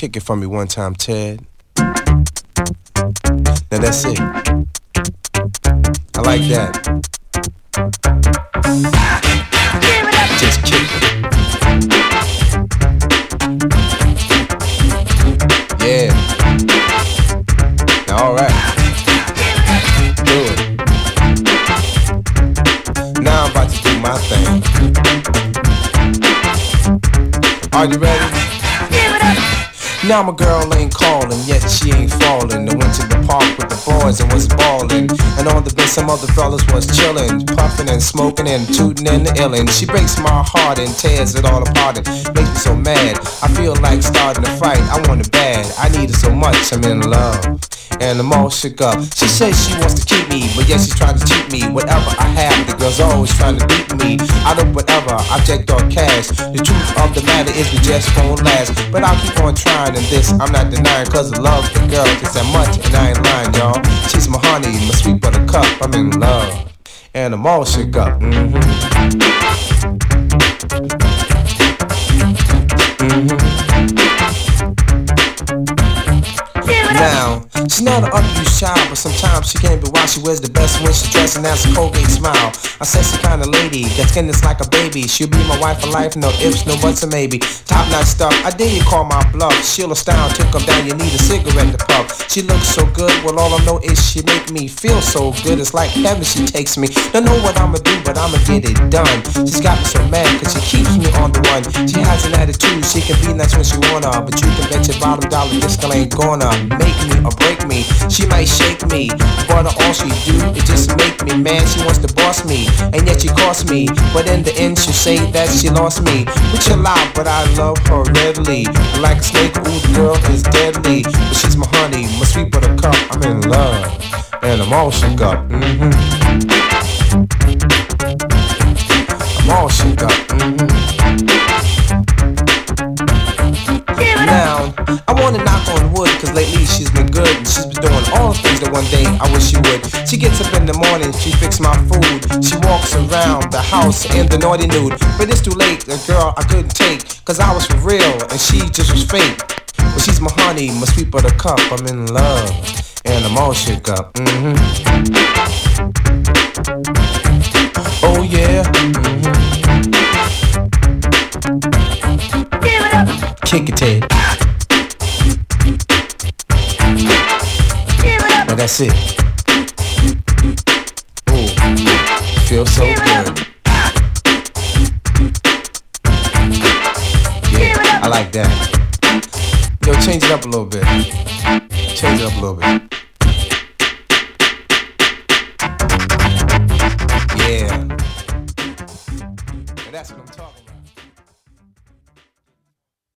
Kick it for me one time, Ted. Now that's it. I like that. Just kick it. Yeah. Now alright. Do it. Now I'm about to do my thing. Are you ready? Now my girl ain't calling, yet she ain't falling. I went to the park with the boys and was ballin'. And on the bench some other fellas was chillin', puffin' and smoking and tootin' and illin'. She breaks my heart and tears it all apart and makes me so mad. I feel like starting a fight, I want it bad. I need it so much, I'm in love. And I'm all shook up. She says she wants to keep me, but yet she's trying to cheat me. Whatever I have, the girl's always trying to beat me. I do whatever, object or cash. The truth of the matter is we just won't last. But I'll keep on trying, and this I'm not denying, cause I love the girl just that much, and I ain't lying, y'all. She's my honey, my sweet buttercup, I'm in love. And I'm all shook up. Now, she's not an unused child, but sometimes she can't be why she wears the best when she's dressed and that's a Colgate smile. I said the kind of lady that skin is like a baby. She'll be my wife for life, no ifs, no buts, or maybe. Top notch stuff, I dare you call my bluff. She'll astound, took them down, you need a cigarette to puff. She looks so good, well all I know is she make me feel so good. It's like heaven she takes me. Don't know what I'ma do, but I'ma get it done. She's got me so mad, cause she keeps me on the run. She has an attitude, she can be nice when she wanna, but you can bet your bottom dollar this girl ain't gonna make me or break me. She might shake me, but all she do is just make me mad. She wants to boss me, and yet she costs me. But in the end she'll say that she lost me. Which a lie, but I love her readily. Like a snake, ooh, the girl is deadly. But she's my honey, my sweet buttercup, I'm in love. And I'm all shook up, I'm all shook up, Now, I wanna knock on wood, cause lately she's been good. And she's been doing all the things that one day I wish she would. She gets up in the morning, she fixes my food. She walks around the house in the naughty nude. But it's too late, a girl I couldn't take, cause I was for real and she just was fake. But she's my honey, my sweet buttercup, I'm in love. And I'm all shook up, Oh yeah, Kick it, Ted. Now that's it. Ooh, feels so good. Yeah, I like that. Yo, change it up a little bit. Change it up a little bit. Yeah. Now that's what I'm talking about.